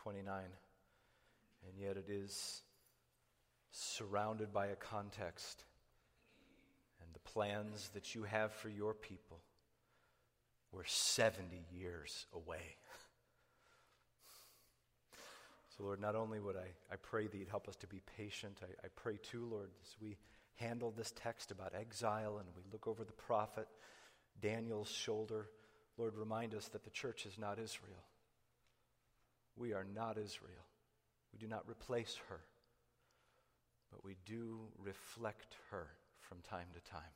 29. And yet it is surrounded by a context and the plans that you have for your people. We're 70 years away. So, Lord, not only would I pray that you'd help us to be patient, I pray too, Lord, as we handle this text about exile and we look over the prophet Daniel's shoulder, Lord, remind us that the church is not Israel. We are not Israel. We do not replace her, but we do reflect her from time to time.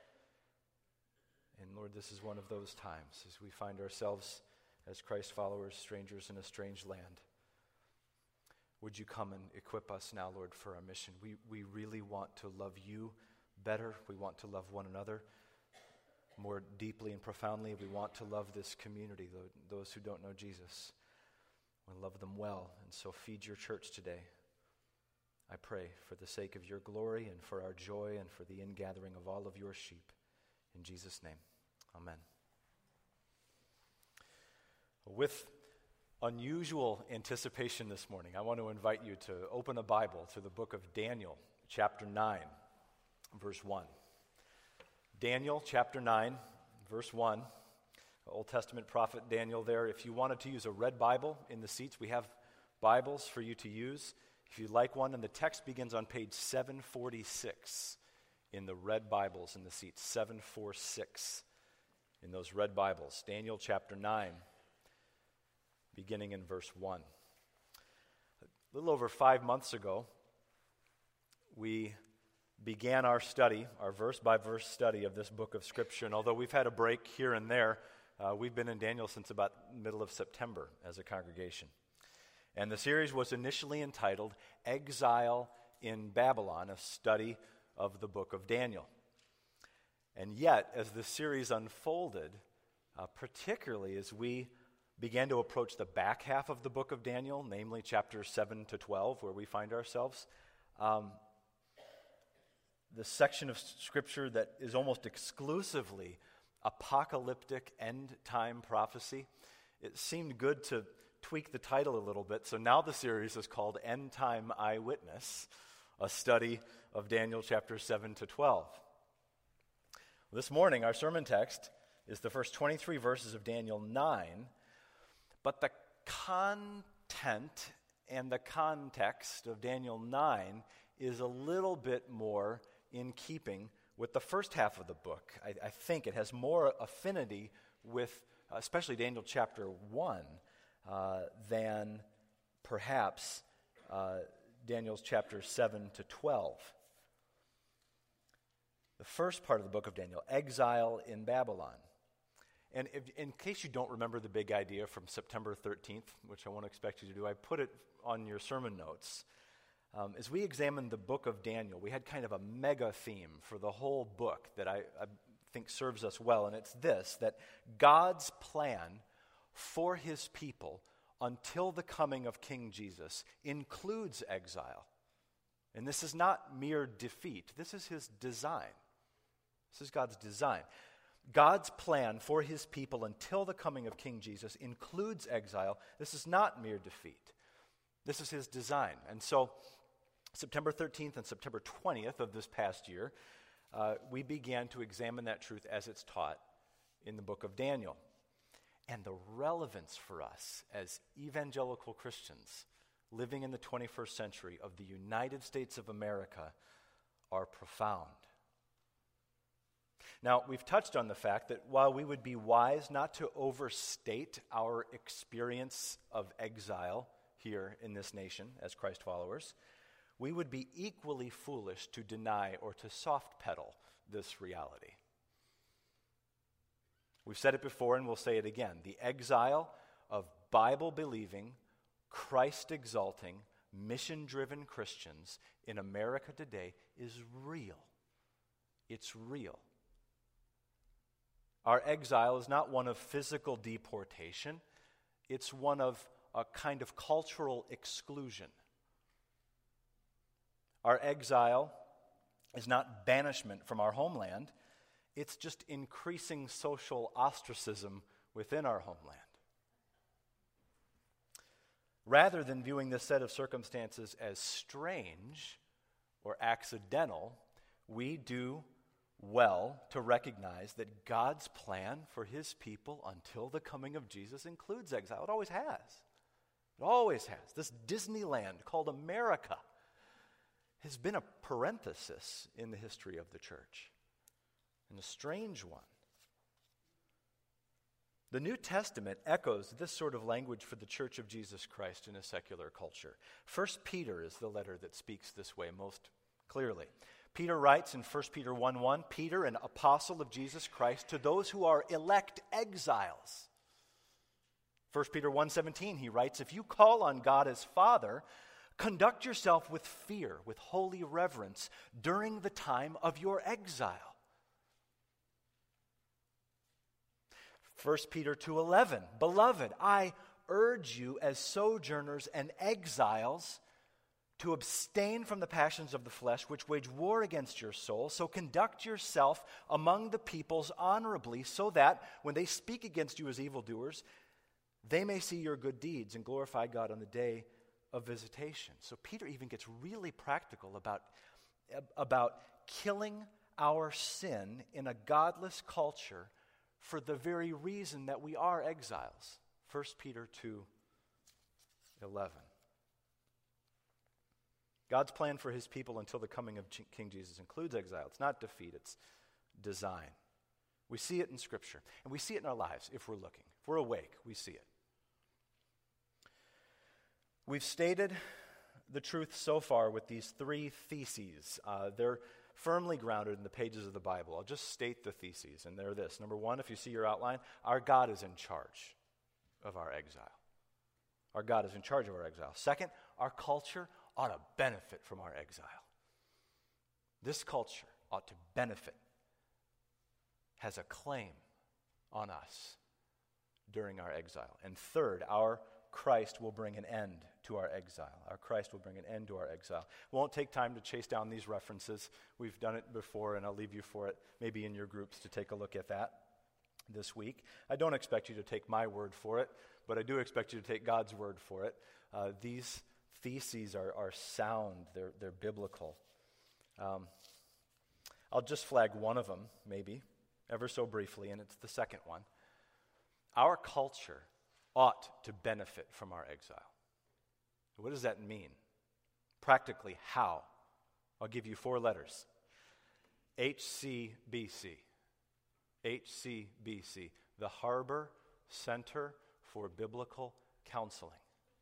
And Lord, this is one of those times as we find ourselves as Christ followers, strangers in a strange land. Would you come and equip us now, Lord, for our mission? We really want to love you better. We want to love one another more deeply and profoundly. We want to love this community, those who don't know Jesus. We love them well, and so feed your church today. I pray for the sake of your glory and for our joy and for the ingathering of all of your sheep. In Jesus' name, amen. With unusual anticipation this morning, I want to invite you to open a Bible to the book of Daniel, chapter 9, verse 1. Daniel, chapter 9, verse 1. Old Testament prophet Daniel there. If you wanted to use a red Bible in the seats, we have Bibles for you to use. If you'd like one, and the text begins on page 746 in the red Bibles in the seats, 746 in those red Bibles. Daniel chapter 9, beginning in verse 1. A little over 5 months ago, we began our study, our verse-by-verse study of this book of Scripture. And although we've had a break here and there, we've been in Daniel since about the middle of September as a congregation. And the series was initially entitled Exile in Babylon, a study of the book of Daniel. And yet, as the series unfolded, particularly as we began to approach the back half of the book of Daniel, namely chapters 7 to 12, where we find ourselves, the section of Scripture that is almost exclusively apocalyptic end-time prophecy, it seemed good to tweak the title a little bit. So now the series is called End Time Eyewitness, a study of Daniel chapters 7 to 12. This morning, our sermon text is the first 23 verses of Daniel 9, but the content and the context of Daniel 9 is a little bit more in keeping with the first half of the book. I think it has more affinity with, especially Daniel chapter 1, than perhaps Daniel's chapters 7 to 12. The first part of the book of Daniel, exile in Babylon. And in case you don't remember the big idea from September 13th, which I won't expect you to do, I put it on your sermon notes. As we examined the book of Daniel, we had kind of a mega theme for the whole book that I think serves us well, and it's this, that God's plan for his people until the coming of King Jesus includes exile. And this is not mere defeat. This is his design. This is God's design. God's plan for his people until the coming of King Jesus includes exile. This is not mere defeat. This is his design. And so, September 13th and September 20th of this past year, we began to examine that truth as it's taught in the book of Daniel. And the relevance for us as evangelical Christians living in the 21st century of the United States of America are profound. Now, we've touched on the fact that while we would be wise not to overstate our experience of exile here in this nation as Christ followers, we would be equally foolish to deny or to soft pedal this reality. We've said it before and we'll say it again. The exile of Bible-believing, Christ-exalting, mission-driven Christians in America today is real. It's real. Our exile is not one of physical deportation. It's one of a kind of cultural exclusion. Our exile is not banishment from our homeland. It's just increasing social ostracism within our homeland. Rather than viewing this set of circumstances as strange or accidental, we do well to recognize that God's plan for his people until the coming of Jesus includes exile. It always has. It always has. This Disneyland called America has been a parenthesis in the history of the church, and a strange one. The New Testament echoes this sort of language for the Church of Jesus Christ in a secular culture. 1 Peter is the letter that speaks this way most clearly. Peter writes in 1 Peter 1:1, Peter, an apostle of Jesus Christ, to those who are elect exiles. 1 Peter 1:17, he writes, if you call on God as Father, conduct yourself with fear, with holy reverence during the time of your exile. 1 Peter 2:11, beloved, I urge you as sojourners and exiles to abstain from the passions of the flesh which wage war against your soul. So conduct yourself among the peoples honorably, so that when they speak against you as evildoers, they may see your good deeds and glorify God on the day of visitation. So Peter even gets really practical about killing our sin in a godless culture for the very reason that we are exiles. 1 Peter 2:11. God's plan for his people until the coming of King Jesus includes exile. It's not defeat, it's design. We see it in Scripture, and we see it in our lives if we're looking. If we're awake, we see it. We've stated the truth so far with these three theses. They're firmly grounded in the pages of the Bible. I'll just state the theses, and they're this. Number one, if you see your outline, our God is in charge of our exile. Our God is in charge of our exile. Second, our culture ought to benefit from our exile. This culture ought to benefit, has a claim on us during our exile. And third, our Christ will bring an end to our exile. Our Christ will bring an end to our exile. Won't take time to chase down these references. We've done it before, and I'll leave you for it, maybe in your groups, to take a look at that this week. I don't expect you to take my word for it, but I do expect you to take God's word for it. These theses are sound. They're biblical. I'll just flag one of them, maybe, ever so briefly, and it's the second one. Our culture ought to benefit from our exile. What does that mean? Practically, how? I'll give you 4 letters. HCBC. HCBC, the Harbor Center for Biblical Counseling,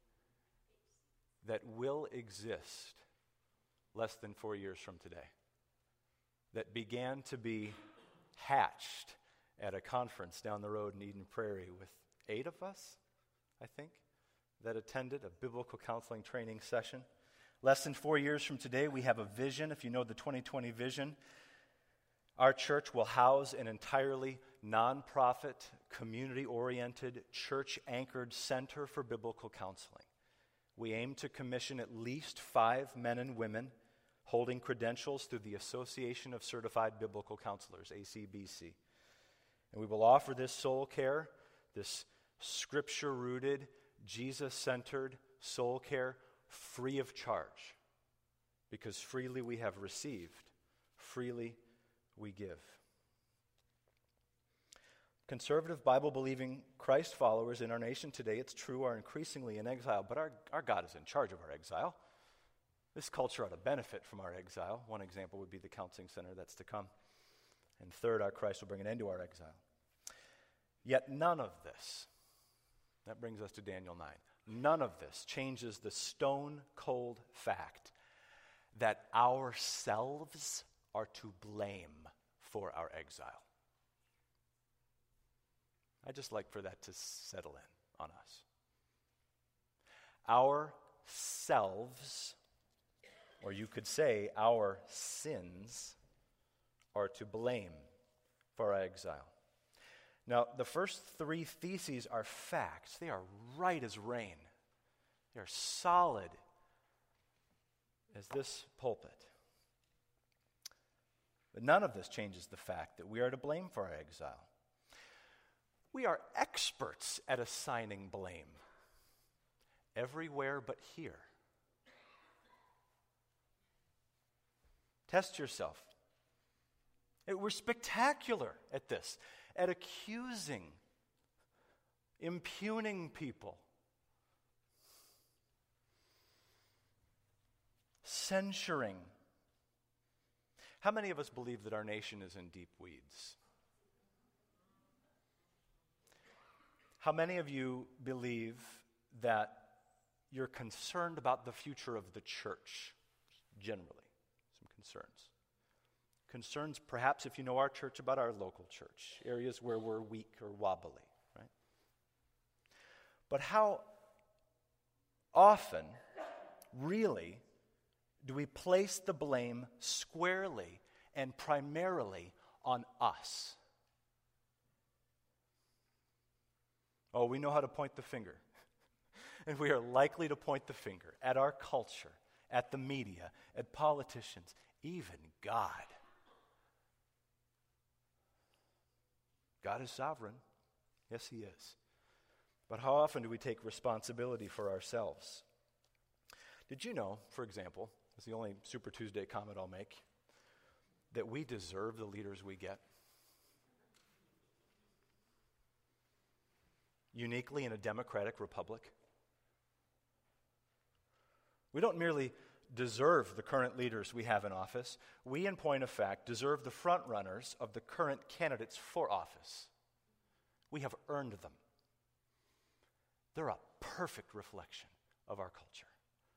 that will exist less than 4 years from today, that began to be hatched at a conference down the road in Eden Prairie with 8 of us, I think, that attended a biblical counseling training session. Less than 4 years from today, we have a vision. If you know the 2020 vision, our church will house an entirely nonprofit, community-oriented, church-anchored center for biblical counseling. We aim to commission at least 5 men and women holding credentials through the Association of Certified Biblical Counselors, ACBC. And we will offer this soul care, this Scripture-rooted, Jesus-centered soul care free of charge, because freely we have received, freely we give. Conservative, Bible-believing Christ followers in our nation today, it's true, are increasingly in exile, but our God is in charge of our exile. This culture ought to benefit from our exile. One example would be the counseling center that's to come. And third, our Christ will bring an end to our exile. Yet none of this, that brings us to Daniel 9, none of this changes the stone-cold fact that ourselves are to blame for our exile. I'd just like for that to settle in on us. Ourselves, or you could say our sins, are to blame for our exile. Now, the first 3 theses are facts. They are right as rain. They are solid as this pulpit. But none of this changes the fact that we are to blame for our exile. We are experts at assigning blame. everywhere but here. Test yourself. We're spectacular at this, at accusing, impugning people, censuring. How many of us believe that our nation is in deep weeds? How many of you believe that you're concerned about the future of the church generally? Some concerns. Concerns, perhaps, if you know our church, about our local church, areas where we're weak or wobbly, right? But how often, really, do we place the blame squarely and primarily on us? Oh, we know how to point the finger. And we are likely to point the finger at our culture, at the media, at politicians, even God. God is sovereign. Yes, He is. But how often do we take responsibility for ourselves? Did you know, for example, it's the only Super Tuesday comment I'll make, that we deserve the leaders we get? Uniquely in a democratic republic. We don't merely deserve the current leaders we have in office. We, in point of fact, deserve the front runners of the current candidates for office. We have earned them. They're a perfect reflection of our culture.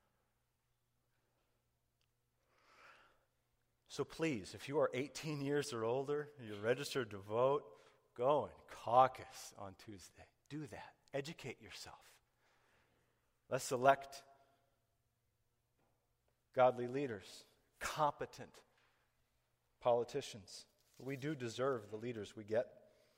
So please, if you are 18 years or older, you're registered to vote, go and caucus on Tuesday. Do that. Educate yourself. Let's elect godly leaders, competent politicians. We do deserve the leaders we get.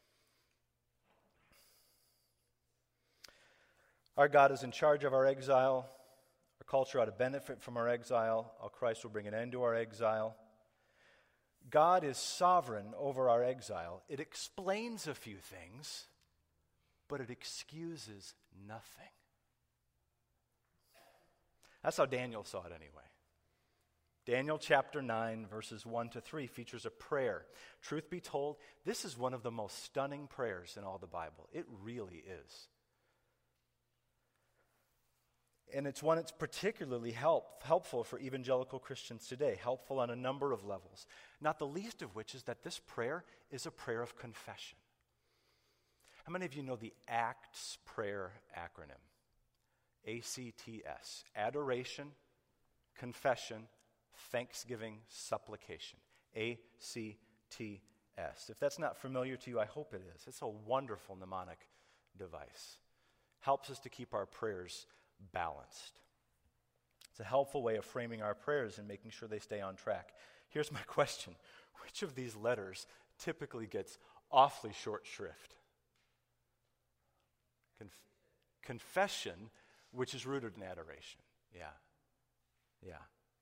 Our God is in charge of our exile. Our culture ought to benefit from our exile. Our Christ will bring an end to our exile. God is sovereign over our exile. It explains a few things, but it excuses nothing. That's how Daniel saw it anyway. Daniel chapter 9, verses 1 to 3 features a prayer. Truth be told, this is one of the most stunning prayers in all the Bible. It really is. And it's one that's particularly helpful for evangelical Christians today, helpful on a number of levels, not the least of which is that this prayer is a prayer of confession. How many of you know the ACTS prayer acronym? ACTS. Adoration, confession, thanksgiving, supplication. ACTS. If that's not familiar to you, I hope it is. It's a wonderful mnemonic device. Helps us to keep our prayers balanced. It's a helpful way of framing our prayers and making sure they stay on track. Here's my question. Which of these letters typically gets awfully short shrift? Confession, which is rooted in adoration. Yeah.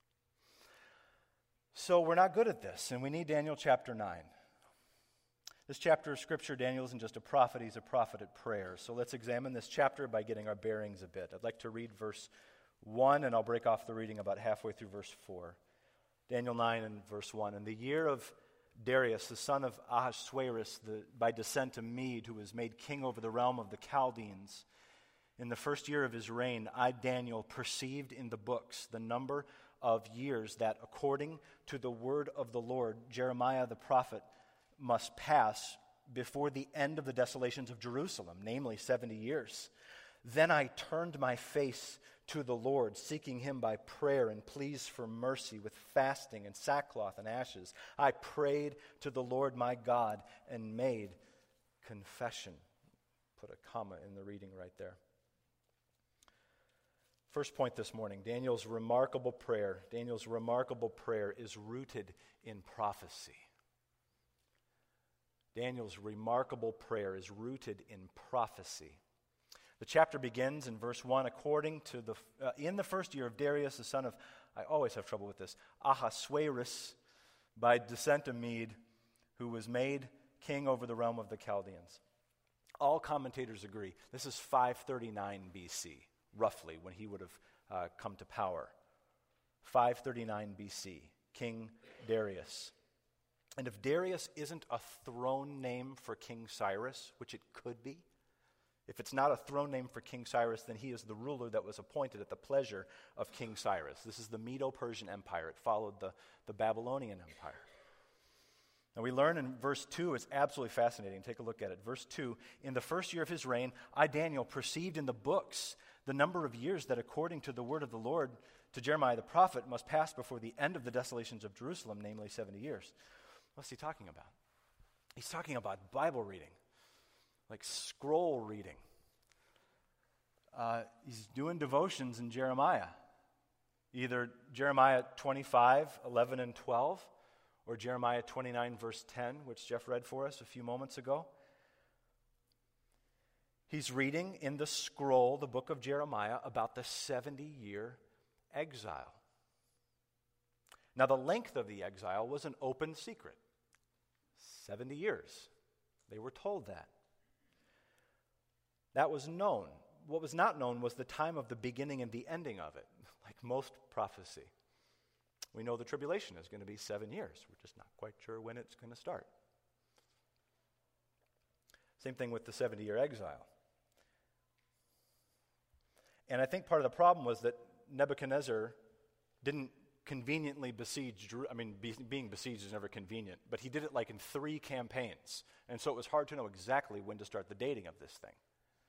So we're not good at this, and we need Daniel chapter 9. This chapter of Scripture, Daniel isn't just a prophet, he's a prophet at prayer. So let's examine this chapter by getting our bearings a bit. I'd like to read verse 1, and I'll break off the reading about halfway through verse 4. Daniel 9 and verse 1. In the year of Darius, the son of Ahasuerus, by descent a Mede, who was made king over the realm of the Chaldeans, in the first year of his reign, I, Daniel, perceived in the books the number of years that, according to the word of the Lord, Jeremiah the prophet must pass before the end of the desolations of Jerusalem, namely 70 years. Then I turned my face to the Lord, seeking him by prayer and pleas for mercy with fasting and sackcloth and ashes. I prayed to the Lord my God and made confession. Put a comma in the reading right there. First point this morning, Daniel's remarkable prayer is rooted in prophecy. Daniel's remarkable prayer is rooted in prophecy. The chapter begins in verse 1, according to in the first year of Darius, the son of, I always have trouble with this, Ahasuerus, by descent a Mede, who was made king over the realm of the Chaldeans. All commentators agree, this is 539 BC. roughly, when he would have come to power. 539 BC, King Darius. And if Darius isn't a throne name for King Cyrus, which it could be, if it's not a throne name for King Cyrus, then he is the ruler that was appointed at the pleasure of King Cyrus. This is the Medo-Persian Empire. It followed the Babylonian Empire. And we learn in verse 2, it's absolutely fascinating. Take a look at it. Verse 2, in the first year of his reign, I, Daniel, perceived in the books the number of years that according to the word of the Lord to Jeremiah the prophet must pass before the end of the desolations of Jerusalem, namely 70 years. What's he talking about? He's talking about Bible reading, like scroll reading. He's doing devotions in Jeremiah, either Jeremiah 25, 11, and 12, or Jeremiah 29, verse 10, which Jeff read for us a few moments ago. He's reading in the scroll, the book of Jeremiah, about the 70-year exile. Now, the length of the exile was an open secret. 70 years. They were told that. That was known. What was not known was the time of the beginning and the ending of it, like most prophecy. We know the tribulation is going to be 7 years. We're just not quite sure when it's going to start. Same thing with the 70-year exile. And I think part of the problem was that Nebuchadnezzar didn't conveniently besiege Jerusalem. Being besieged is never convenient, but he did it like in 3 campaigns. And so it was hard to know exactly when to start the dating of this thing.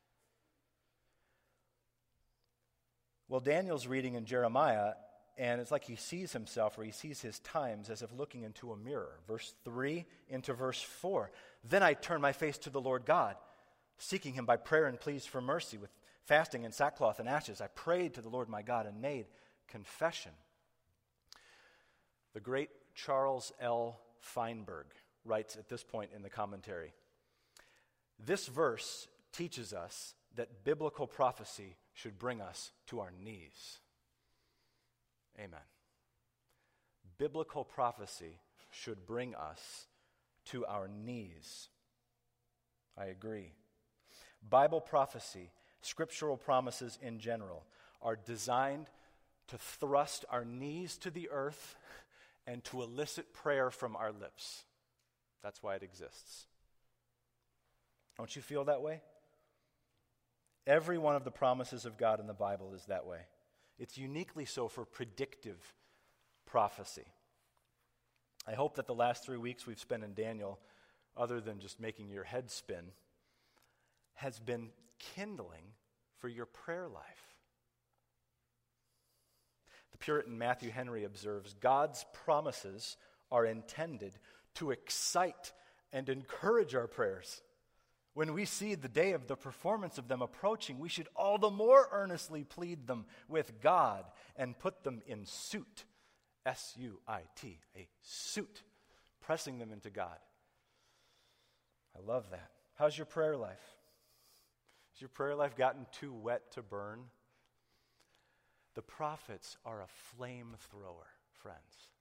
Well, Daniel's reading in Jeremiah, and it's like he sees himself, or he sees his times as if looking into a mirror. Verse 3 into verse 4. Then I turned my face to the Lord God, seeking him by prayer and pleas for mercy. With fasting and sackcloth and ashes, I prayed to the Lord my God and made confession. The great Charles L. Feinberg writes at this point in the commentary, this verse teaches us that biblical prophecy should bring us to our knees. Amen. Biblical prophecy should bring us to our knees. I agree. Bible prophecy, scriptural promises in general, are designed to thrust our knees to the earth and to elicit prayer from our lips. That's why it exists. Don't you feel that way? Every one of the promises of God in the Bible is that way. It's uniquely so for predictive prophecy. I hope that the last 3 weeks we've spent in Daniel, other than just making your head spin, has been kindling for your prayer life. The Puritan Matthew Henry observes, God's promises are intended to excite and encourage our prayers. When we see the day of the performance of them approaching, we should all the more earnestly plead them with God and put them in suit. S-U-I-T, a suit, pressing them into God. I love that. How's your prayer life? Has your prayer life gotten too wet to burn? The prophets are a flamethrower, friends.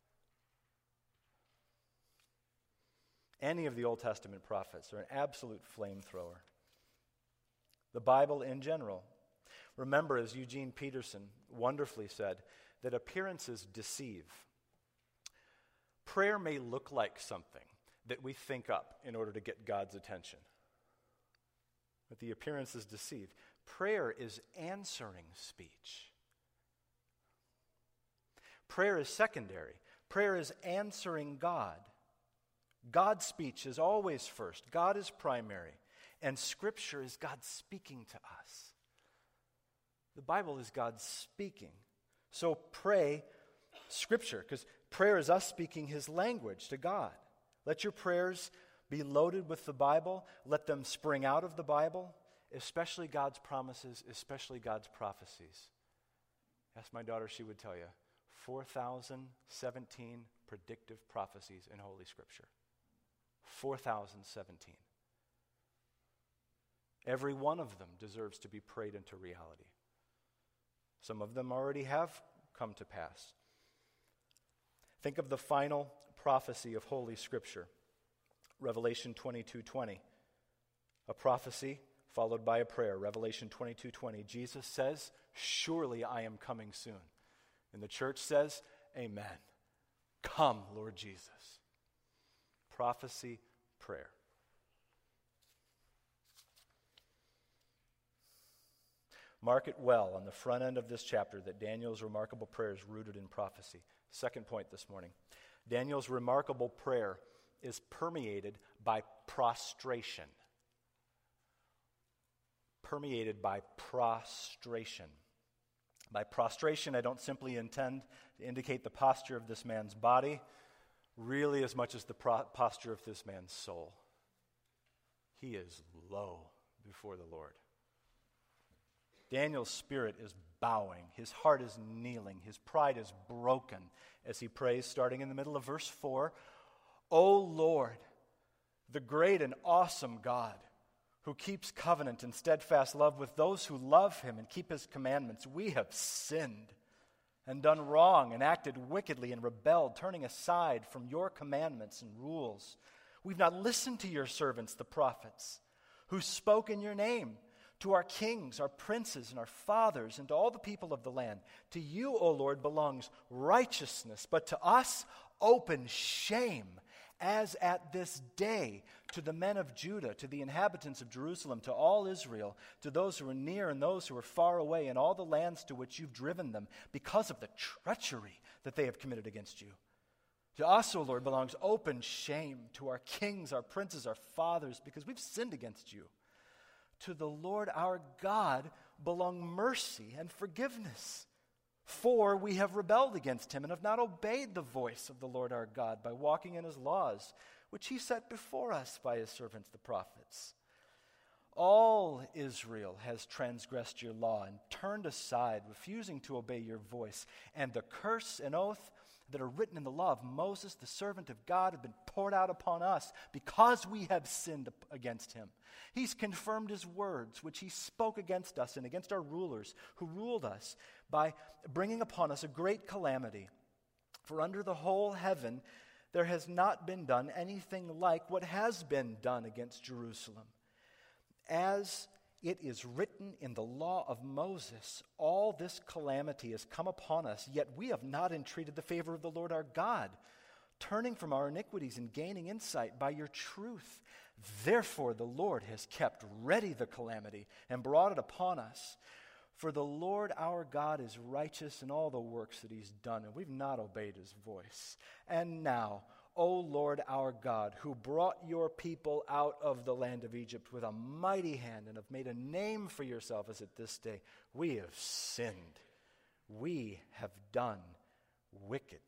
Any of the Old Testament prophets are an absolute flamethrower. The Bible in general. Remember, as Eugene Peterson wonderfully said, that appearances deceive. Prayer may look like something that we think up in order to get God's attention, but the appearances deceive. Prayer is answering speech. Prayer is secondary. Prayer is answering God. God's speech is always first. God is primary. And Scripture is God speaking to us. The Bible is God speaking. So pray Scripture, because prayer is us speaking His language to God. Let your prayers be loaded with the Bible. Let them spring out of the Bible, especially God's promises, especially God's prophecies. Ask my daughter, she would tell you, 4,017 predictive prophecies in Holy Scripture. 4,017. Every one of them deserves to be prayed into reality. Some of them already have come to pass. Think of the final prophecy of Holy Scripture, Revelation 22:20, a prophecy followed by a prayer. Revelation 22:20. Jesus says, "Surely I am coming soon." And the church says, "Amen." Come, Lord Jesus. Prophecy, prayer. Mark it well on the front end of this chapter that Daniel's remarkable prayer is rooted in prophecy. Second point this morning. Daniel's remarkable prayer is permeated by prostration. Permeated by prostration. By prostration, I don't simply intend to indicate the posture of this man's body, really as much as the posture of this man's soul. He is low before the Lord. Daniel's spirit is bowing. His heart is kneeling. His pride is broken as he prays, starting in the middle of verse 4, "O Lord, the great and awesome God, who keeps covenant and steadfast love with those who love him and keep his commandments, we have sinned and done wrong and acted wickedly and rebelled, turning aside from your commandments and rules. We've not listened to your servants, the prophets, who spoke in your name, to our kings, our princes, and our fathers, and to all the people of the land. To you, O Lord, belongs righteousness, but to us open shame, as at this day, to the men of Judah, to the inhabitants of Jerusalem, to all Israel, to those who are near and those who are far away, in all the lands to which you've driven them, because of the treachery that they have committed against you. To us, O Lord, belongs open shame, to our kings, our princes, our fathers, because we've sinned against you. To the Lord our God belong mercy and forgiveness. For we have rebelled against him and have not obeyed the voice of the Lord our God by walking in his laws, which he set before us by his servants the prophets. All Israel has transgressed your law and turned aside, refusing to obey your voice. And the curse and oath that are written in the law of Moses, the servant of God, have been poured out upon us because we have sinned against him. He's confirmed his words, which he spoke against us and against our rulers who ruled us, by bringing upon us a great calamity. For under the whole heaven there has not been done anything like what has been done against Jerusalem. As it is written in the law of Moses, all this calamity has come upon us, yet we have not entreated the favor of the Lord our God, turning from our iniquities and gaining insight by your truth. Therefore the Lord has kept ready the calamity and brought it upon us. For the Lord our God is righteous in all the works that he's done, and we've not obeyed his voice. And now, O Lord our God, who brought your people out of the land of Egypt with a mighty hand and have made a name for yourself as at this day, we have sinned. We have done wickedly.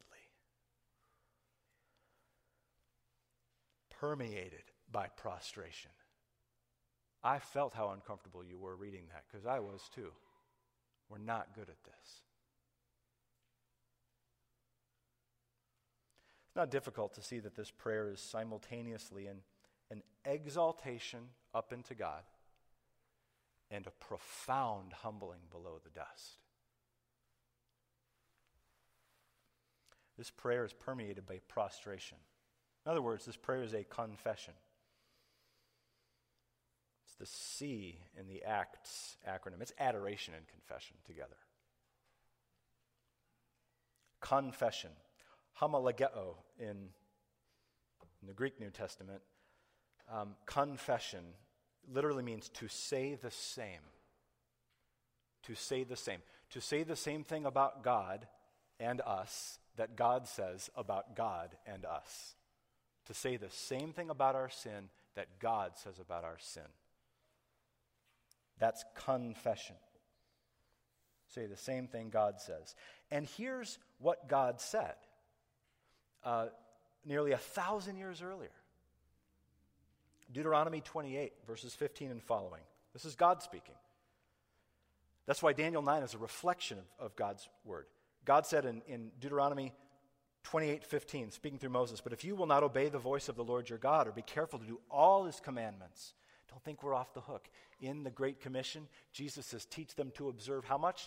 Permeated by prostration. I felt how uncomfortable you were reading that, because I was too. We're not good at this. It's not difficult to see that this prayer is simultaneously an exaltation up into God and a profound humbling below the dust. This prayer is permeated by prostration. In other words, this prayer is a confession. It's the C in the ACTS acronym. It's adoration and confession together. Confession. Homologeo in the Greek New Testament. Confession literally means to say the same. To say the same. To say the same thing about God and us that God says about God and us. To say the same thing about our sin that God says about our sin. That's confession. Say the same thing God says. And here's what God said nearly 1,000 years earlier. Deuteronomy 28, verses 15 and following. This is God speaking. That's why Daniel 9 is a reflection of God's word. God said in Deuteronomy 28:15, speaking through Moses, "But if you will not obey the voice of the Lord your God, or be careful to do all his commandments," don't think we're off the hook. In the Great Commission, Jesus says, teach them to observe how much?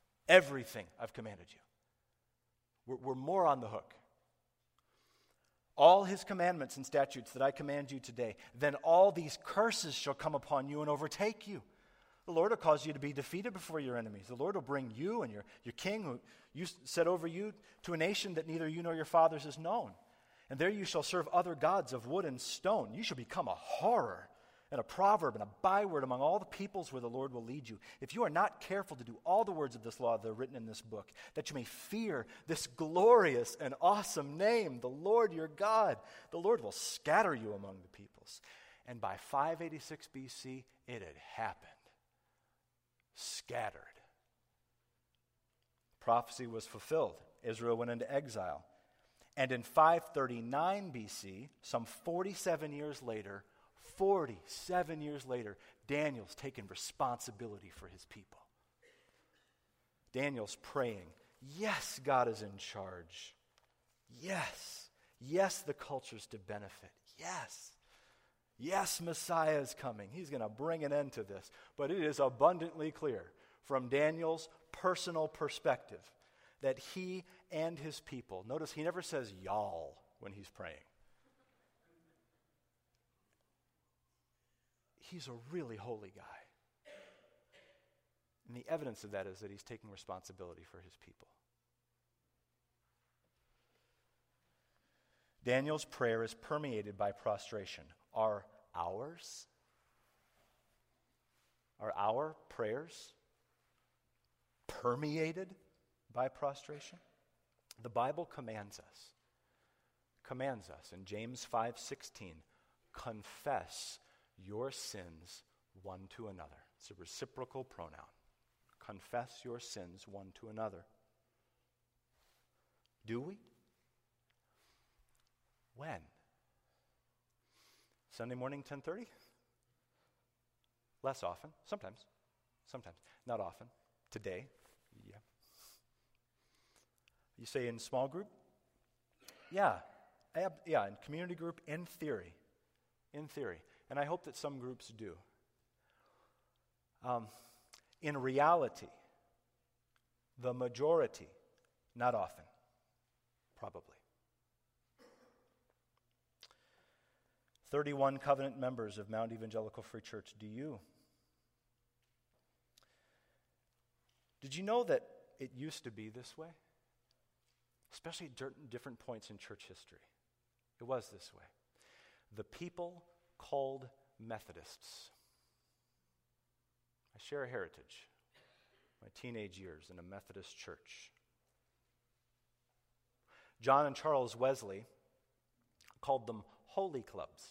Everything I've commanded you. We're more on the hook. all his commandments and statutes that I command you today, then all these curses shall come upon you and overtake you. The Lord will cause you to be defeated before your enemies. The Lord will bring you and your king, who you set over you, to a nation that neither you nor your fathers has known. And there you shall serve other gods of wood and stone. You shall become a horror and a proverb and a byword among all the peoples where the Lord will lead you. If you are not careful to do all the words of this law that are written in this book, that you may fear this glorious and awesome name, the Lord your God, the Lord will scatter you among the peoples. And by 586 BC, it had happened. Scattered. Prophecy was fulfilled. Israel went into exile. And in 539 BC, some 47 years later, Daniel's taken responsibility for his people. Daniel's praying, yes, God is in charge. Yes, the culture's to benefit. Yes, Messiah is coming. He's going to bring an end to this. But it is abundantly clear from Daniel's personal perspective that he and his people, notice he never says y'all when he's praying. He's a really holy guy. And the evidence of that is that he's taking responsibility for his people. Daniel's prayer is permeated by prostration. Are our prayers permeated by prostration? The Bible commands us in James 5:16, confess your sins one to another. It's a reciprocal pronoun. Confess your sins one to another. Do we? When? Sunday morning, 10:30? Less often. Sometimes. Not often. Today. Yeah. You say in small group? Yeah. In community group, in theory. And I hope that some groups do. In reality, the majority, not often, probably. 31 covenant members of Mount Evangelical Free Church, do you? Did you know that it used to be this way? Especially at different points in church history. It was this way. The people called Methodists. I share a heritage, my teenage years in a Methodist church. John and Charles Wesley called them holy clubs.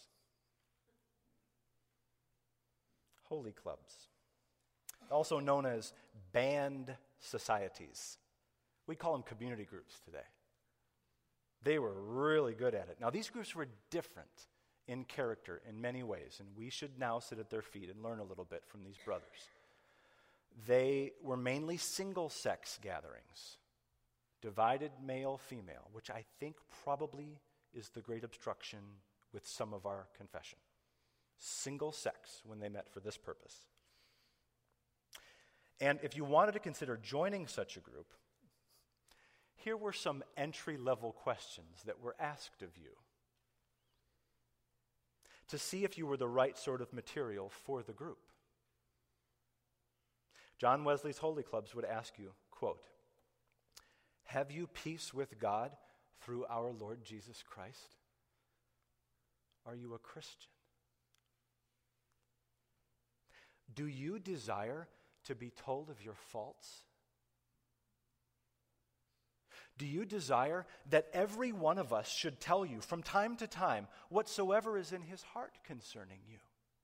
Holy clubs. Also known as band societies. We call them community groups today. They were really good at it. Now, these groups were different in character in many ways, and we should now sit at their feet and learn a little bit from these brothers. They were mainly single-sex gatherings, divided male-female, which I think probably is the great obstruction with some of our confession. Single sex when they met for this purpose. And if you wanted to consider joining such a group, here were some entry-level questions that were asked of you to see if you were the right sort of material for the group. John Wesley's Holy Clubs would ask you, quote, have you peace with God through our Lord Jesus Christ? Are you a Christian? Do you desire to be told of your faults? Do you desire that every one of us should tell you from time to time whatsoever is in his heart concerning you?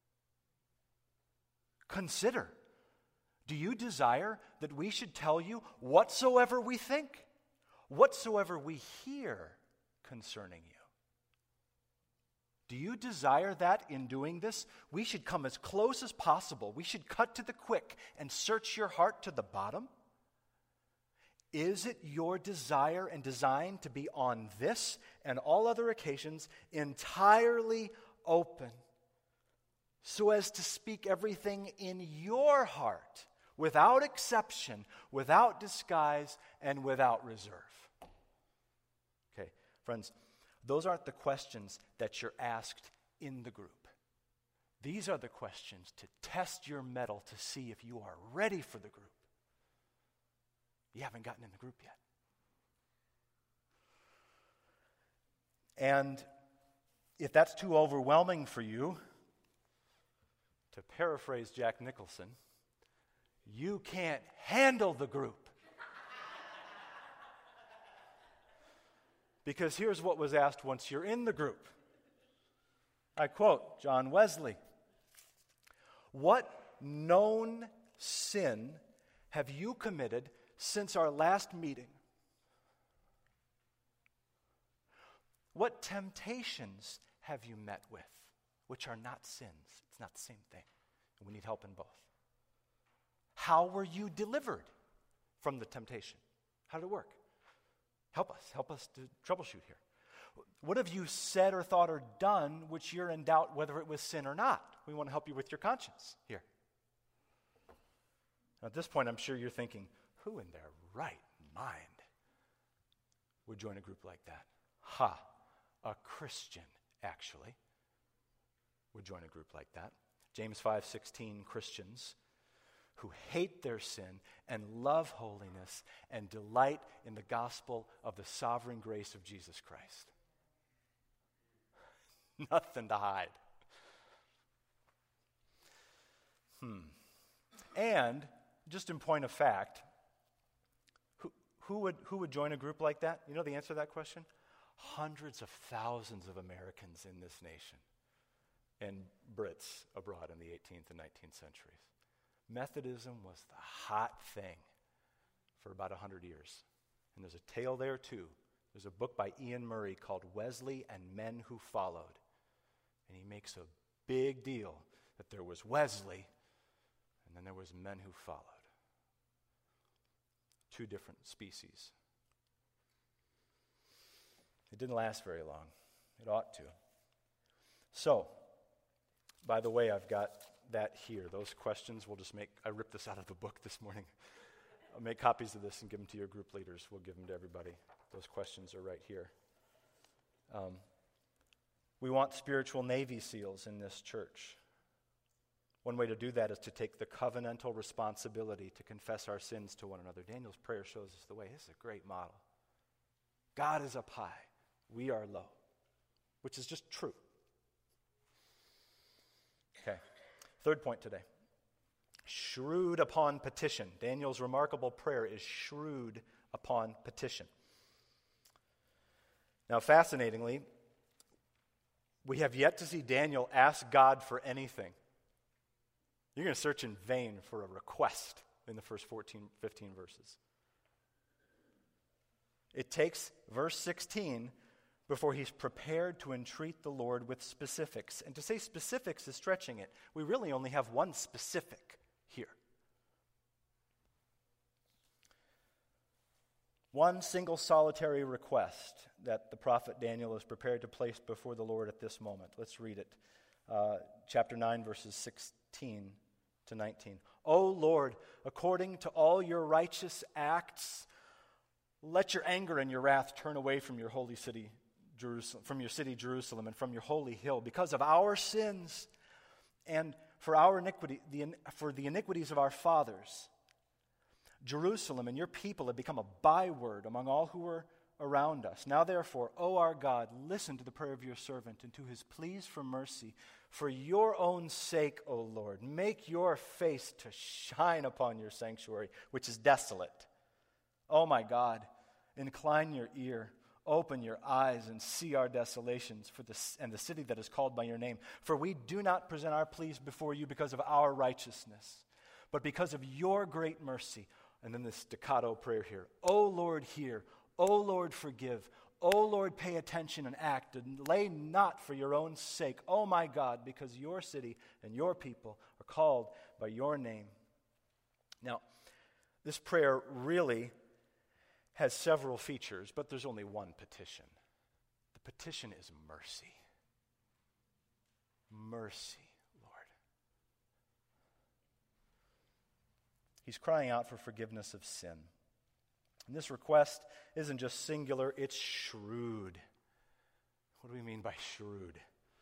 Consider, do you desire that we should tell you whatsoever we think, whatsoever we hear concerning you? Do you desire that in doing this, we should come as close as possible? We should cut to the quick and search your heart to the bottom? Is it your desire and design to be on this and all other occasions entirely open so as to speak everything in your heart without exception, without disguise, and without reserve? Okay, friends, those aren't the questions that you're asked in the group. These are the questions to test your mettle to see if you are ready for the group. You haven't gotten in the group yet. And if that's too overwhelming for you, to paraphrase Jack Nicholson, you can't handle the group. Because here's what was asked once you're in the group. I quote John Wesley, "What known sin have you committed since our last meeting? What temptations have you met with, which are not sins?" It's not the same thing. We need help in both. "How were you delivered from the temptation? How did it work? Help us to troubleshoot here. What have you said or thought or done which you're in doubt whether it was sin or not? We want to help you with your conscience here." Now, at this point, I'm sure you're thinking, who in their right mind would join a group like that? A Christian, actually, would join a group like that. James 5:16, Christians who hate their sin and love holiness and delight in the gospel of the sovereign grace of Jesus Christ. Nothing to hide. And, just in point of fact, who would join a group like that? You know the answer to that question? Hundreds of thousands of Americans in this nation and Brits abroad in the 18th and 19th centuries. Methodism was the hot thing for about 100 years. And there's a tale there too. There's a book by Ian Murray called Wesley and Men Who Followed. And he makes a big deal that there was Wesley and then there was men who followed. Two different species. It didn't last very long. It ought to. So, by the way, I've got that here. Those questions I ripped this out of the book this morning. I'll make copies of this and give them to your group leaders. We'll give them to everybody. Those questions are right here. We want spiritual Navy SEALs in this church. One way to do that is to take the covenantal responsibility to confess our sins to one another. Daniel's prayer shows us the way. This is a great model. God is up high. We are low, which is just true. Okay, third point today. Shrewd upon petition. Daniel's remarkable prayer is shrewd upon petition. Now, fascinatingly, we have yet to see Daniel ask God for anything. You're going to search in vain for a request in the first 15 verses. It takes verse 16 before he's prepared to entreat the Lord with specifics. And to say specifics is stretching it. We really only have one specific here. One single solitary request that the prophet Daniel is prepared to place before the Lord at this moment. Let's read it. Chapter 9, verses 16 to 19. "O Lord, according to all your righteous acts, let your anger and your wrath turn away from your holy city, Jerusalem, from your city Jerusalem, and from your holy hill, because of our sins and for our iniquity, for the iniquities of our fathers. Jerusalem and your people have become a byword among all who are around us. Now therefore, O our God, listen to the prayer of your servant and to his pleas for mercy. For your own sake, O Lord, make your face to shine upon your sanctuary, which is desolate. O my God, incline your ear, open your eyes, and see our desolations and the city that is called by your name. For we do not present our pleas before you because of our righteousness, but because of your great mercy." And then this staccato prayer here. "O Lord, hear. O Lord, forgive. O Lord, pay attention and act, and lay not for your own sake, O my God, because your city and your people are called by your name." Now, this prayer really has several features, but there's only one petition. The petition is mercy. Mercy, Lord. He's crying out for forgiveness of sin. And this request isn't just singular, it's shrewd. What do we mean by shrewd?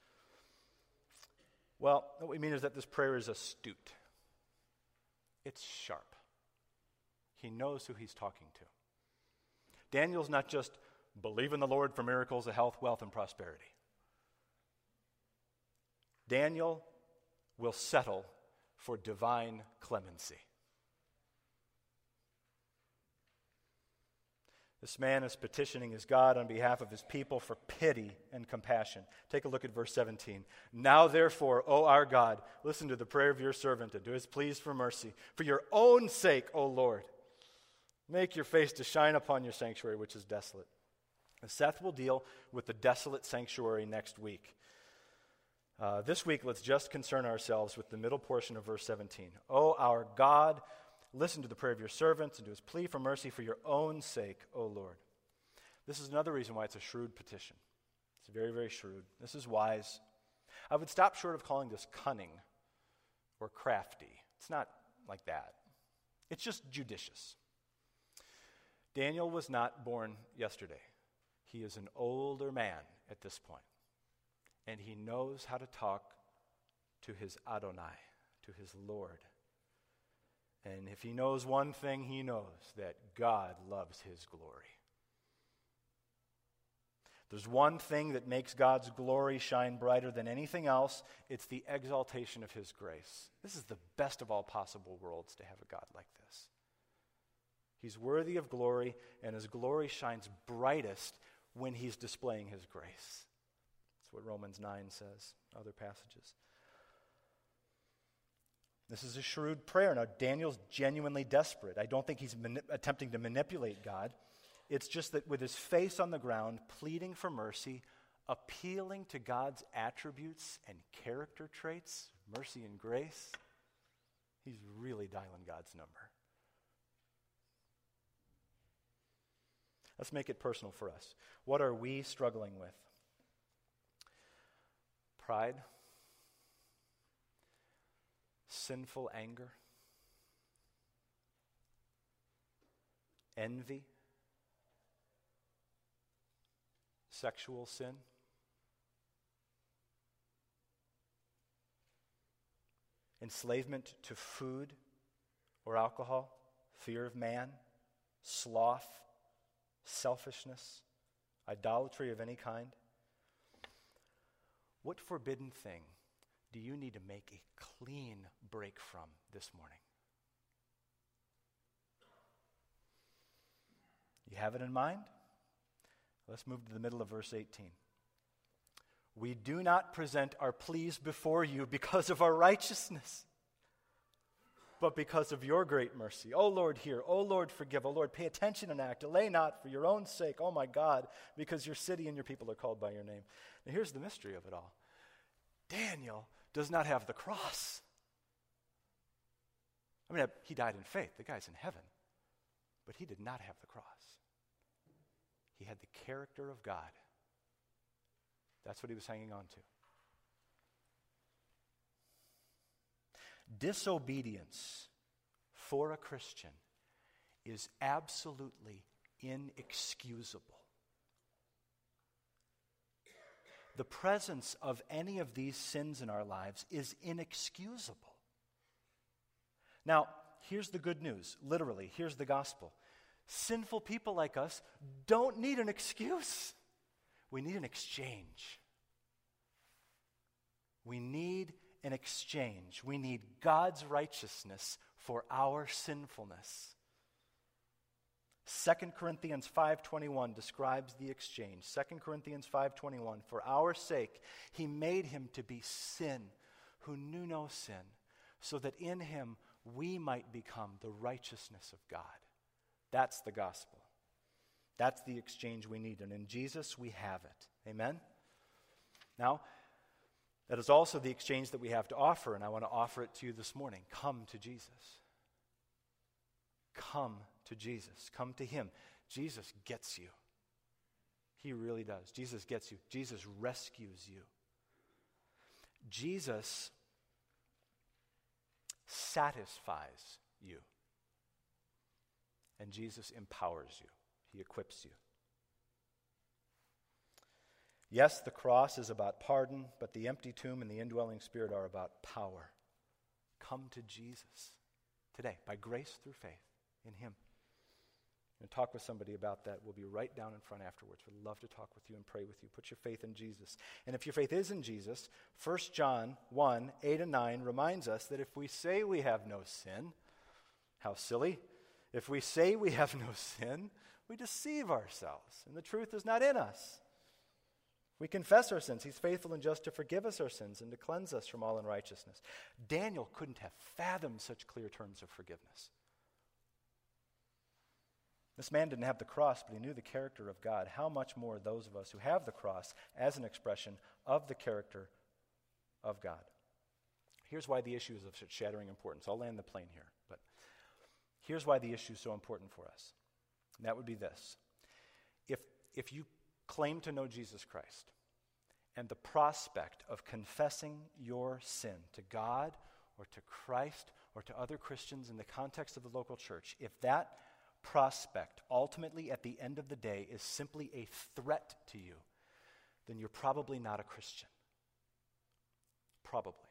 Well, what we mean is that this prayer is astute. It's sharp. He knows who he's talking to. Daniel's not just believe in the Lord for miracles of health, wealth, and prosperity. Daniel will settle for divine clemency. This man is petitioning his God on behalf of his people for pity and compassion. Take a look at verse 17. Now therefore, O our God, listen to the prayer of your servant and do his pleas for mercy. For your own sake, O Lord, make your face to shine upon your sanctuary, which is desolate. And Seth will deal with the desolate sanctuary next week. This week, let's just concern ourselves with the middle portion of verse 17. O our God, listen to the prayer of your servants and to his plea for mercy for your own sake, O Lord. This is another reason why it's a shrewd petition. It's very, very shrewd. This is wise. I would stop short of calling this cunning or crafty. It's not like that. It's just judicious. Daniel was not born yesterday. He is an older man at this point, and he knows how to talk to his Adonai, to his Lord. And if he knows one thing, he knows that God loves his glory. There's one thing that makes God's glory shine brighter than anything else. It's the exaltation of his grace. This is the best of all possible worlds to have a God like this. He's worthy of glory, and his glory shines brightest when he's displaying his grace. That's what Romans 9 says, other passages. This is a shrewd prayer. Now, Daniel's genuinely desperate. I don't think he's attempting to manipulate God. It's just that with his face on the ground, pleading for mercy, appealing to God's attributes and character traits, mercy and grace, he's really dialing God's number. Let's make it personal for us. What are we struggling with? Pride? Sinful anger? Envy? Sexual sin? Enslavement to food or alcohol? Fear of man? Sloth? Selfishness? Idolatry of any kind? What forbidden thing do you need to make a clean break from this morning? You have it in mind? Let's move to the middle of verse 18. We do not present our pleas before you because of our righteousness, but because of your great mercy. O Lord, hear. O Lord, forgive. O Lord, pay attention and act. Delay not for your own sake, oh my God, because your city and your people are called by your name. Now here's the mystery of it all. Daniel does not have the cross. I mean, he died in faith. The guy's in heaven. But he did not have the cross. He had the character of God. That's what he was hanging on to. Disobedience for a Christian is absolutely inexcusable. The presence of any of these sins in our lives is inexcusable. Now, here's the good news. Literally, here's the gospel. Sinful people like us don't need an excuse. We need an exchange. We need an exchange. We need God's righteousness for our sinfulness. 2 Corinthians 5:21 describes the exchange. 2 Corinthians 5:21, for our sake he made him to be sin who knew no sin, so that in him we might become the righteousness of God. That's the gospel. That's the exchange we need. And in Jesus, we have it. Amen? Now, that is also the exchange that we have to offer, and I want to offer it to you this morning. Come to Jesus. Come to Jesus. Come to him. Jesus gets you. He really does. Jesus gets you. Jesus rescues you. Jesus satisfies you. And Jesus empowers you. He equips you. Yes, the cross is about pardon, but the empty tomb and the indwelling Spirit are about power. Come to Jesus today by grace through faith in him. And talk with somebody about that. We'll be right down in front afterwards. We'd love to talk with you and pray with you. Put your faith in Jesus. And if your faith is in Jesus, 1 John 1, 8 and 9 reminds us that if we say we have no sin, how silly. If we say we have no sin, we deceive ourselves, and the truth is not in us. If we confess our sins, he's faithful and just to forgive us our sins and to cleanse us from all unrighteousness. Daniel couldn't have fathomed such clear terms of forgiveness. This man didn't have the cross, but he knew the character of God. How much more those of us who have the cross as an expression of the character of God? Here's why the issue is of such shattering importance. I'll land the plane here, but here's why the issue is so important for us. And that would be this. If you claim to know Jesus Christ, and the prospect of confessing your sin to God or to Christ or to other Christians in the context of the local church, if that prospect ultimately at the end of the day is simply a threat to you, then you're probably not a Christian. Probably.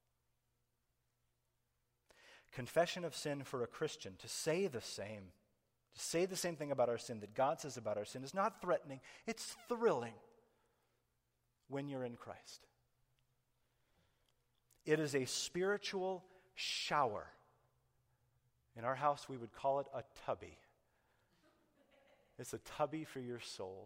Confession of sin for a Christian, to say the same thing about our sin that God says about our sin, is not threatening, it's thrilling when you're in Christ. It is a spiritual shower. In our house, we would call it a tubby. It's a tubby for your soul.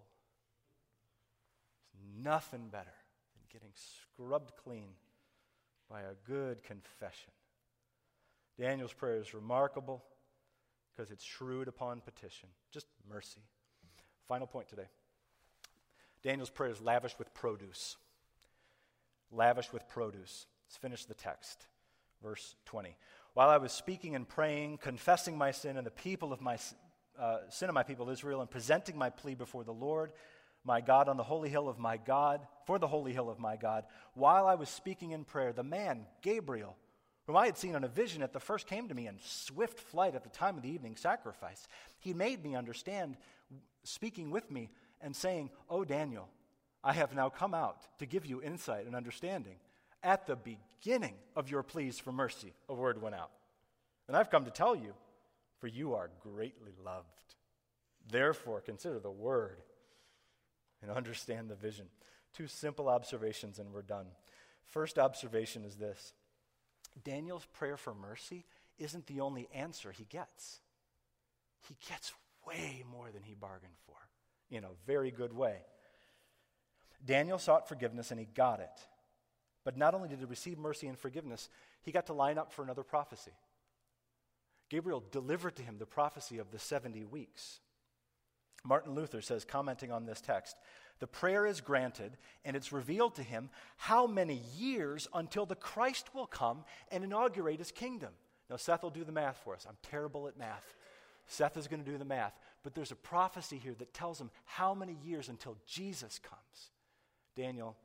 There's nothing better than getting scrubbed clean by a good confession. Daniel's prayer is remarkable because it's shrewd upon petition. Just mercy. Final point today. Daniel's prayer is lavish with produce. Lavish with produce. Let's finish the text. Verse 20. While I was speaking and praying, confessing my sin and the people of my sin of my people Israel, and presenting my plea before the Lord, my God, on the holy hill of my God, for the holy hill of my God, while I was speaking in prayer, the man, Gabriel, whom I had seen on a vision at the first, came to me in swift flight at the time of the evening sacrifice. He made me understand, speaking with me and saying, "O Daniel, I have now come out to give you insight and understanding. At the beginning of your pleas for mercy," a word went out. "And I've come to tell you, for you are greatly loved. Therefore, consider the word and understand the vision." Two simple observations and we're done. First observation is this. Daniel's prayer for mercy isn't the only answer he gets. He gets way more than he bargained for, in a very good way. Daniel sought forgiveness and he got it. But not only did he receive mercy and forgiveness, he got to line up for another prophecy. Gabriel delivered to him the prophecy of the 70 weeks. Martin Luther says, commenting on this text, the prayer is granted, and it's revealed to him how many years until the Christ will come and inaugurate his kingdom. Now, Seth will do the math for us. I'm terrible at math. Seth is going to do the math. But there's a prophecy here that tells him how many years until Jesus comes. Daniel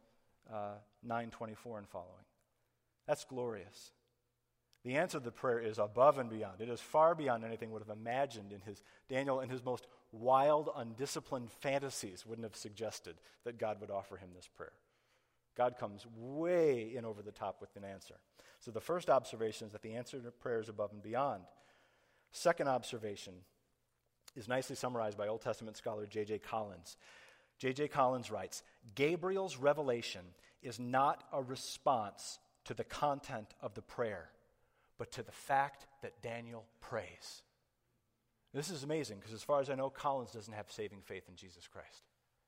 9:24 and following. That's glorious. The answer to the prayer is above and beyond. It is far beyond anything would have imagined Daniel in his most wild, undisciplined fantasies wouldn't have suggested that God would offer him this prayer. God comes way in over the top with an answer. So the first observation is that the answer to prayer is above and beyond. Second observation is nicely summarized by Old Testament scholar J.J. Collins. J.J. Collins writes, Gabriel's revelation is not a response to the content of the prayer, but to the fact that Daniel prays. This is amazing because as far as I know, Collins doesn't have saving faith in Jesus Christ.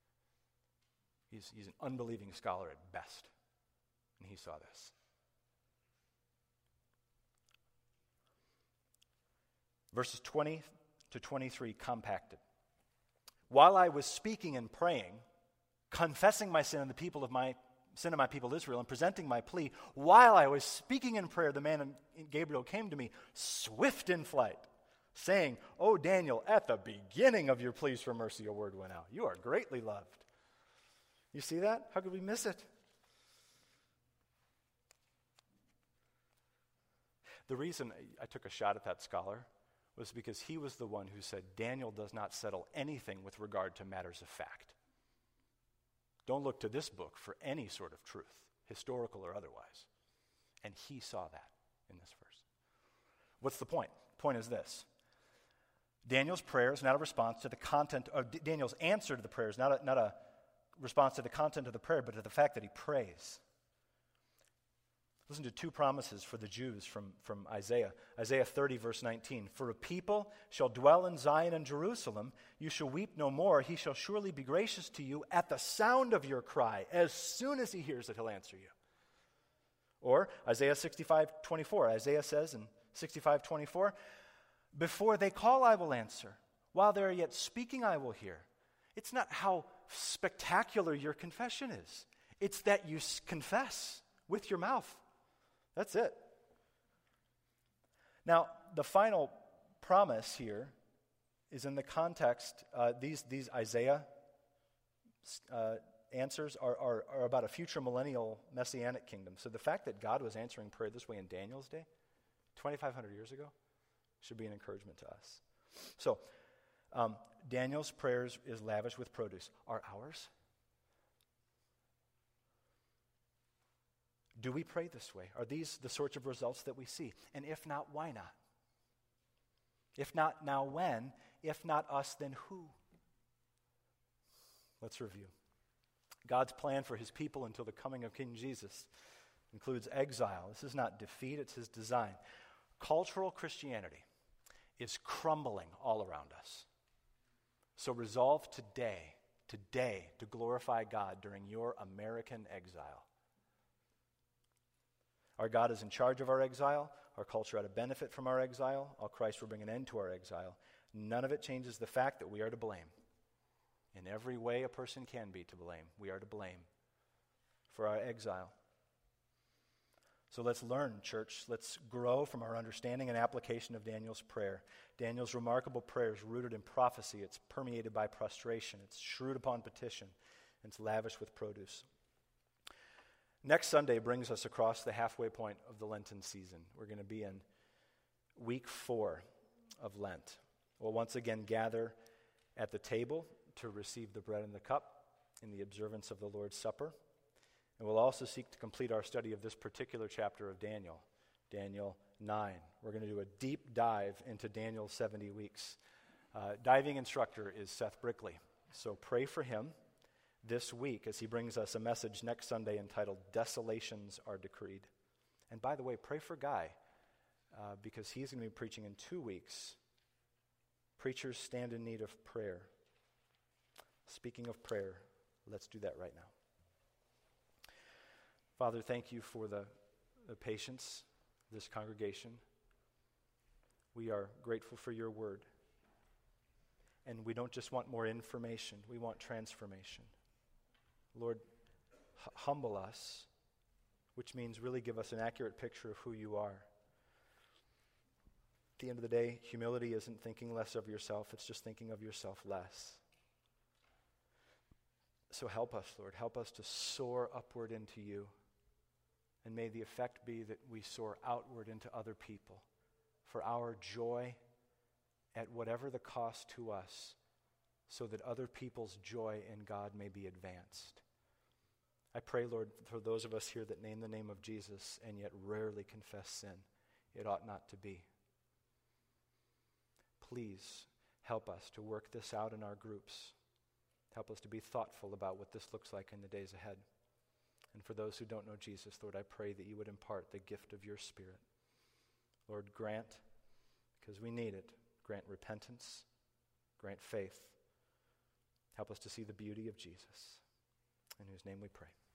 He's an unbelieving scholar at best, and he saw this. Verses 20 to 23 compacted. While I was speaking and praying, confessing my sin and the people of my sin of my people Israel, and presenting my plea, while I was speaking in prayer, the man Gabriel came to me, swift in flight, saying, "O Daniel, at the beginning of your pleas for mercy, a word went out. You are greatly loved." You see that? How could we miss it? The reason I took a shot at that scholar was because he was the one who said Daniel does not settle anything with regard to matters of fact. Don't look to this book for any sort of truth, historical or otherwise. And he saw that in this verse. What's the point? The point is this. Daniel's prayer is not a response to the content, or Daniel's answer to the prayer is not a response to the content of the prayer, but to the fact that he prays. Listen to two promises for the Jews from Isaiah. Isaiah 30, verse 19. For a people shall dwell in Zion and Jerusalem. You shall weep no more. He shall surely be gracious to you at the sound of your cry. As soon as he hears it, he'll answer you. Or Isaiah 65, 24. Isaiah says in 65, 24, before they call, I will answer. While they are yet speaking, I will hear. It's not how spectacular your confession is. It's that you confess with your mouth. That's it. Now, the final promise here is in the context, these Isaiah answers are about a future millennial messianic kingdom. So the fact that God was answering prayer this way in Daniel's day, 2,500 years ago, should be an encouragement to us. So, Daniel's prayers is lavish with produce. Are ours? Do we pray this way? Are these the sorts of results that we see? And if not, why not? If not now, when? If not us, then who? Let's review. God's plan for his people until the coming of King Jesus includes exile. This is not defeat, it's his design. Cultural Christianity is crumbling all around us. So resolve today to glorify God during your American exile. Our God is in charge of our exile. Our culture had a benefit from our exile. All Christ will bring an end to our exile. None of it changes the fact that we are to blame. In every way a person can be to blame, we are to blame for our exile. So let's learn, church. Let's grow from our understanding and application of Daniel's prayer. Daniel's remarkable prayer is rooted in prophecy. It's permeated by prostration. It's shrewd upon petition. And it's lavish with produce. Next Sunday brings us across the halfway point of the Lenten season. We're going to be in week 4 of Lent. We'll once again gather at the table to receive the bread and the cup in the observance of the Lord's Supper. And we'll also seek to complete our study of this particular chapter of Daniel, Daniel 9. We're going to do a deep dive into Daniel's 70 weeks. Diving instructor is Seth Brickley. So pray for him this week as he brings us a message next Sunday entitled Desolations Are Decreed. And by the way, pray for Guy because he's going to be preaching in 2 weeks. Preachers stand in need of prayer. Speaking of prayer, let's do that right now. Father, thank you for the patience of this congregation. We are grateful for your word. And we don't just want more information, we want transformation. Lord, humble us, which means really give us an accurate picture of who you are. At the end of the day, humility isn't thinking less of yourself, it's just thinking of yourself less. So help us, Lord. Help us to soar upward into you. And may the effect be that we soar outward into other people for our joy at whatever the cost to us, so that other people's joy in God may be advanced. I pray, Lord, for those of us here that name the name of Jesus and yet rarely confess sin. It ought not to be. Please help us to work this out in our groups. Help us to be thoughtful about what this looks like in the days ahead. And for those who don't know Jesus, Lord, I pray that you would impart the gift of your Spirit. Lord, grant, because we need it, grant repentance, grant faith. Help us to see the beauty of Jesus, in whose name we pray.